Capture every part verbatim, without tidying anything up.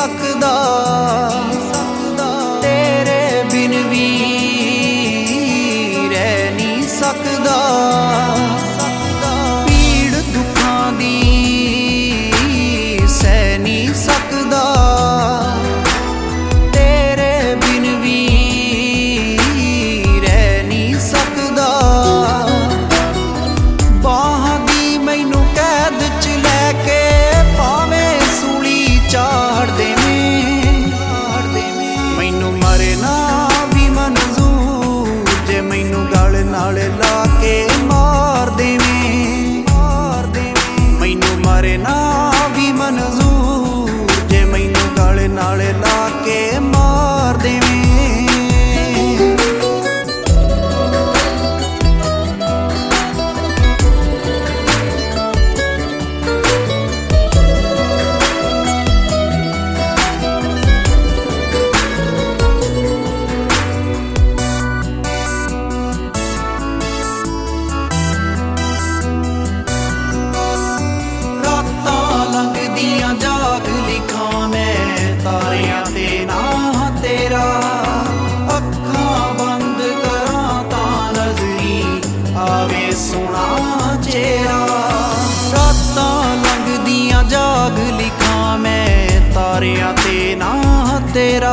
सकदा, तेरे बिन भी रह नहीं सकदा। पीड़ दुखां दी सह नहीं सकदा, तेरे बिन भी रह नहीं सकदा। बाहां दी मैनू कैद च लैके भावें सूली चाड़ देवें, मैनू मरना भी मंजूर जे मैनू गल नाल ला के मार देवें। मैनू मरना भी मंजूर जे मैनू गल नाल ला के मार देवें। जाग लिखा मैं तारियां ते नां तेरा, अखां बंद करां तां नजरी आवे सोना चेहरा। रातां लंघदियां जाग लिखा मैं तारियां ते नां तेरा,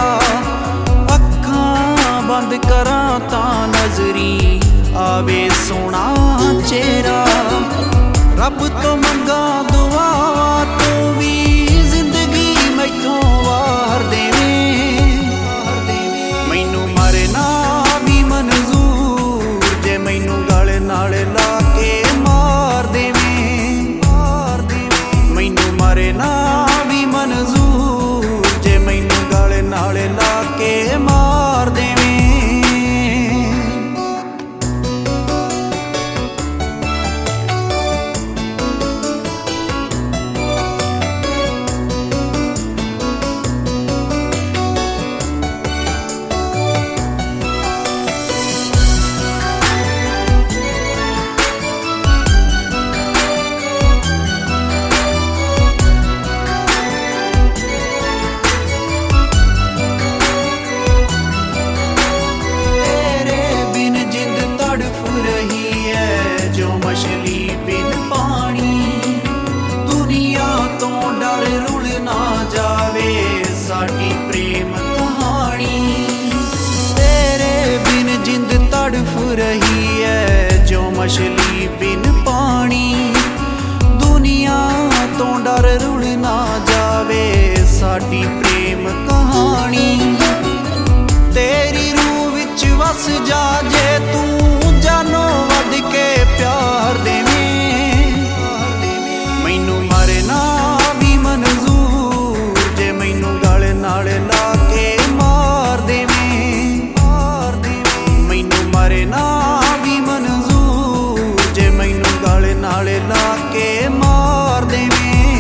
अखां बंद करां तां नजरी आवे सोना चेहरा। रब तो मंगा दुआवां तू भी जिंदगी मैथों वार देवें। मैनू मरना भी मंजूर जे मैनू गल नाल ला के मार देवें। मैनू मरना भी मंजूर जे मैनू गल नाल ला के मार देवें। मछली बिन पानी दुनिया तो डर रुल ना जावे साडी प्रेम कहानी। तेरे बिन जिंद तड़फ रही है जो मछली बिन पानी, दुनिया तो डर रुल ना जावे साडी प्रेम कहानी। तेरी रूह विच वस जा जे तू जानो वध के प्यार देवें। मैनू मरना भी मंजूर जे मैनू गल नाल ला के मार देवें। मैनू मरना भी मंजूर जे मैनू गल नाल ला के मार देवें।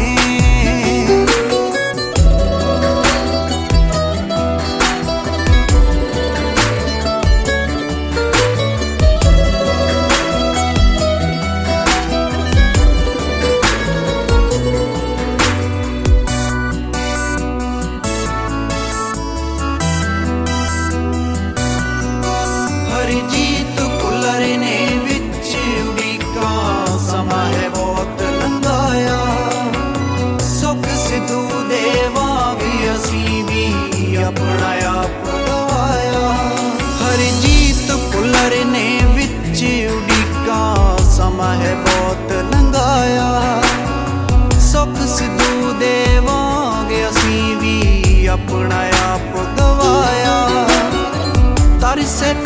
हरजीत भुल्लर ने विच उड़ीकां समा है बहुत लंघाया, सुख सिद्धू दे वांग असीं भी अपना आप गवाया। हरजीत भुल्लर ने विच उड़ीकां समा है बहुत लंघाया, सुख सिद्धू दे वांग असीं भी अपना आप गवाया। तरसे